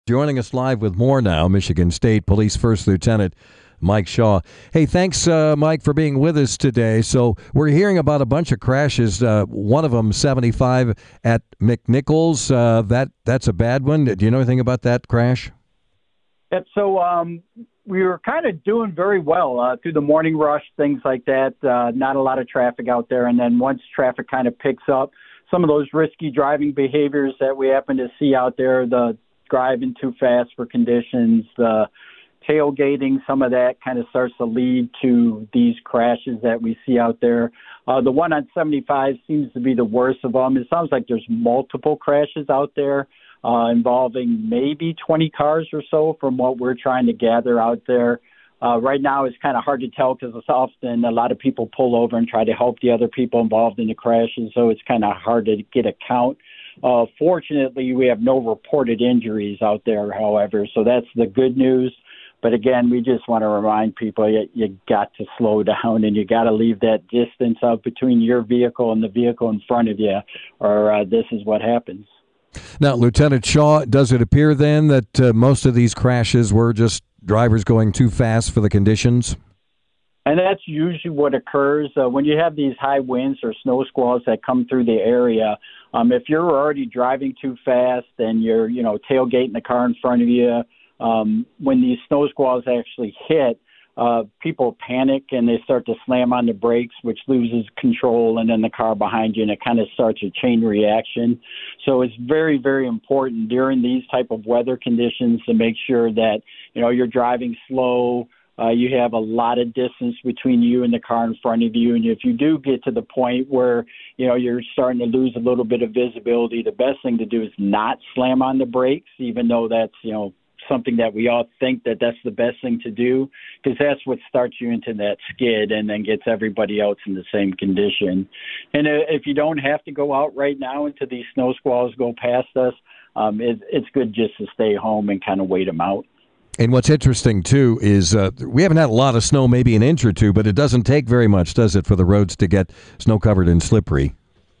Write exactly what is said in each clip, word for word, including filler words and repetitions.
Joining us live with more now, Michigan State Police First Lieutenant Mike Shaw. Hey, thanks, uh, Mike, for being with us today. So we're hearing about a bunch of crashes. Uh, one of them, seventy-five at McNichols. Uh, that that's a bad one. Do you know anything about that crash? Yep. So um, we were kind of doing very well uh, through the morning rush, things like that. Uh, not a lot of traffic out there, and then once traffic kind of picks up, some of those risky driving behaviors that we happen to see out there, the driving too fast for conditions, the tailgating, some of that kind of starts to lead to these crashes that we see out there. Uh, the one on seventy-five seems to be the worst of them. It sounds like there's multiple crashes out there uh, involving maybe twenty cars or so from what we're trying to gather out there. Uh, right now it's kind of hard to tell because it's often a lot of people pull over and try to help the other people involved in the crashes, so it's kind of hard to get a count. Uh, fortunately, we have no reported injuries out there, however, so that's the good news. But again, we just want to remind people you, you got to slow down and you got to leave that distance up between your vehicle and the vehicle in front of you, or uh, this is what happens. Now, Lieutenant Shaw, does it appear then that uh, most of these crashes were just drivers going too fast for the conditions? And that's usually what occurs uh, when you have these high winds or snow squalls that come through the area. Um, if you're already driving too fast and you're, you know, tailgating the car in front of you, um, when these snow squalls actually hit, uh, people panic and they start to slam on the brakes, which loses control, and then the car behind you, and it kind of starts a chain reaction. So it's very, very important during these type of weather conditions to make sure that, you know, you're driving slow. Uh, you have a lot of distance between you and the car in front of you. And if you do get to the point where, you know, you're starting to lose a little bit of visibility, the best thing to do is not slam on the brakes, even though that's, you know, something that we all think that that's the best thing to do, because that's what starts you into that skid and then gets everybody else in the same condition. And if you don't have to go out right now until these snow squalls go past us, um, it, it's good just to stay home and kind of wait them out. And what's interesting, too, is uh, we haven't had a lot of snow, maybe an inch or two, but it doesn't take very much, does it, for the roads to get snow-covered and slippery?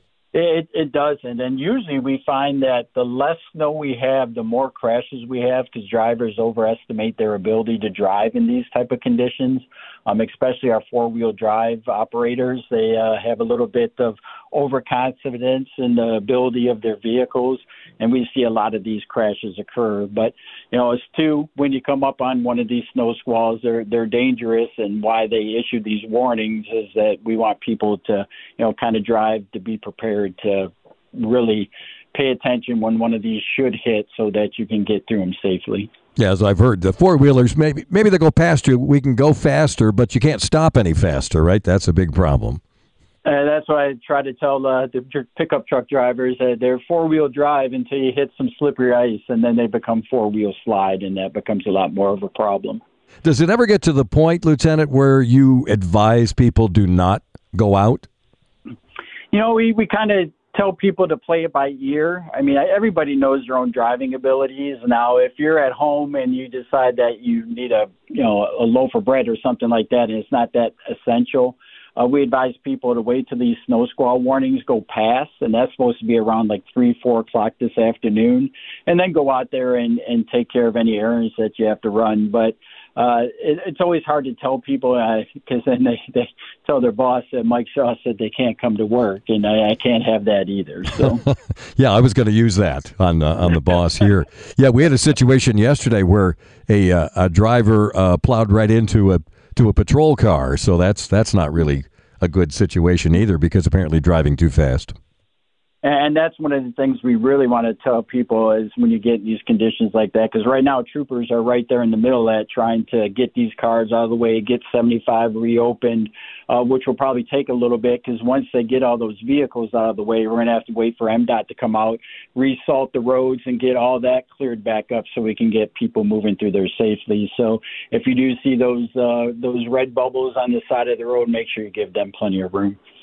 It, it doesn't. And usually we find that the less snow we have, the more crashes we have, because drivers overestimate their ability to drive in these type of conditions, um, especially our four-wheel drive operators. They uh, have a little bit of overconfidence in the ability of their vehicles, and we see a lot of these crashes occur. But, you know, it's too, when you come up on one of these snow squalls, they're they're dangerous, and why they issue these warnings is that we want people to, you know, kind of drive to be prepared to really pay attention when one of these should hit so that you can get through them safely. Yeah, as I've heard, the four-wheelers, maybe maybe they go past you. We can go faster, but you can't stop any faster, right? That's a big problem. And that's why I try to tell uh, the pickup truck drivers that they're four-wheel drive until you hit some slippery ice, and then they become four-wheel slide, and that becomes a lot more of a problem. Does it ever get to the point, Lieutenant, where you advise people do not go out? You know, we, we kind of tell people to play it by ear. I mean, everybody knows their own driving abilities. Now, if you're at home and you decide that you need a, you know, a loaf of bread or something like that, and it's not that essential, Uh, we advise people to wait till these snow squall warnings go past, and that's supposed to be around like three, four o'clock this afternoon, and then go out there and, and take care of any errands that you have to run. But uh, it, it's always hard to tell people because uh, then they, they tell their boss that Mike Shaw said they can't come to work, and I, I can't have that either. So, yeah, I was going to use that on uh, on the boss here. Yeah, we had a situation yesterday where a uh, a driver uh, plowed right into a to a patrol car, so that's that's not really a good situation either, because apparently driving too fast. And that's one of the things we really want to tell people is when you get in these conditions like that, because right now troopers are right there in the middle of that, trying to get these cars out of the way, get seventy-five reopened, uh, which will probably take a little bit, because once they get all those vehicles out of the way, we're going to have to wait for M DOT to come out, resalt the roads, and get all that cleared back up so we can get people moving through there safely. So if you do see those uh, those red bubbles on the side of the road, make sure you give them plenty of room.